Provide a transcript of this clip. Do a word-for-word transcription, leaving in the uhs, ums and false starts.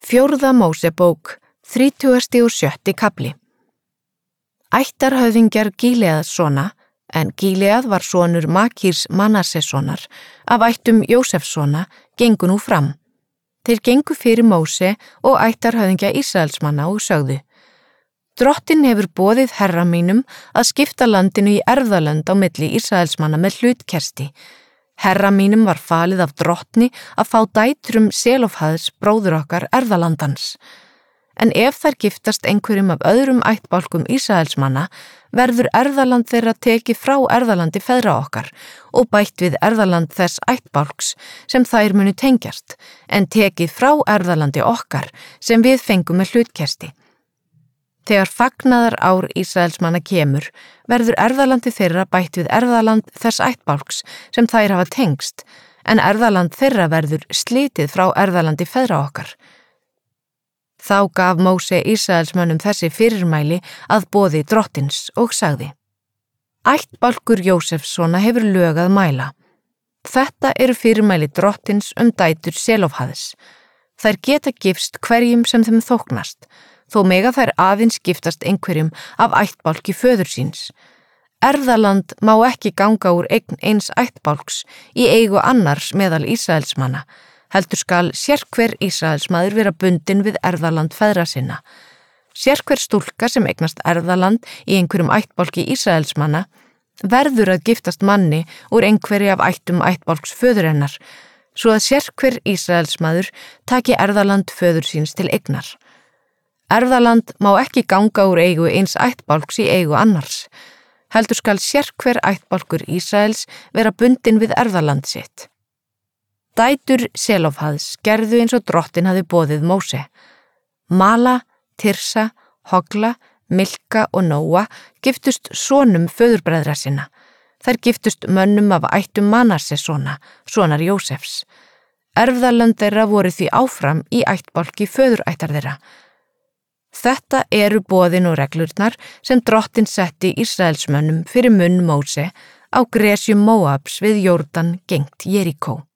Fjórða Mósebók, þrítugasti og sjötti kafli. Ættarhöfðingjar Gíleaðssona, en Gíleað var sonur Makírs Manassessonar, af ættum Jósefssona, gengu nú fram. Þeir gengu fyrir Móse og ættarhöfðingja Ísraelsmanna og sögðu: Drottinn hefur boðið herra mínum að skipta landinu í erfðalönd á milli Ísraelsmanna með hlutkersti. Herra mínum var falið af drottni að fá dætrum Selofhads bróður okkar erfðalandans. En ef þær giftast einhverjum af öðrum ættbálkum Ísraelsmanna, verður erfðaland þeirra tekið frá erfðalandi feðra okkar og bætt við erfðaland þess ættbálks sem þær munu tengjast, en tekið frá erfðalandi okkar sem við fengum með hlutkersti. Þegar fagnaðar ár Ísraelsmanna kemur, verður erfðalandi þeirra bætt við erfðaland þess ættbálks sem þær hafa tengst, en erfðaland þeirra verður slitið frá erfðalandi feðra okkar. Þá gaf Móse Ísraelsmönnum þessi fyrirmæli að boði drottins og sagði: Ættbálkur Jósefssona hefur lög að mæla. Þetta eru fyrirmæli drottins um dætur Selofhads. Þær geta gifst hverjum sem þeim þóknast, þó mega þær aðeins giftast einhverjum af ættbálki föður síns. Erfðaland má ekki ganga úr eign eins ættbálks í eigu annars meðal Ísraelsmanna, heldur skal sérhver Ísraelsmaður vera bundinn við erfðaland feðra sinna. Sérhver stúlka sem eignast erfðaland í einhverjum ættbálki Ísraelsmanna verður að giftast manni úr einhverju af ættum ættbálks föður hennar, svo að sérhver Ísraelsmaður taki erfðaland föður síns til eignar. Erfðaland má ekki ganga úr eigu eins ættbálks í eigu annars, heldur skal sérhver ættbálkur Ísraels vera bundinn við erfðaland sitt. Dætur Selofhads gerðu eins og drottinn hafði boðið Móse. Mala, Tirsa, Hogla, Milka og Nóa giftust sonum föðurbræðra sinna. Þær giftust mönnum af ættum Manassessona, sonar Jósefs. Erfðalönd þeirra voru því áfram í ættbálki föðurættar þeirra. Þetta eru boðin og reglurnar sem drottinn setti Ísraelsmönnum fyrir munn Móse á gresjum Móabs við Jórdan gengt Jeríkó.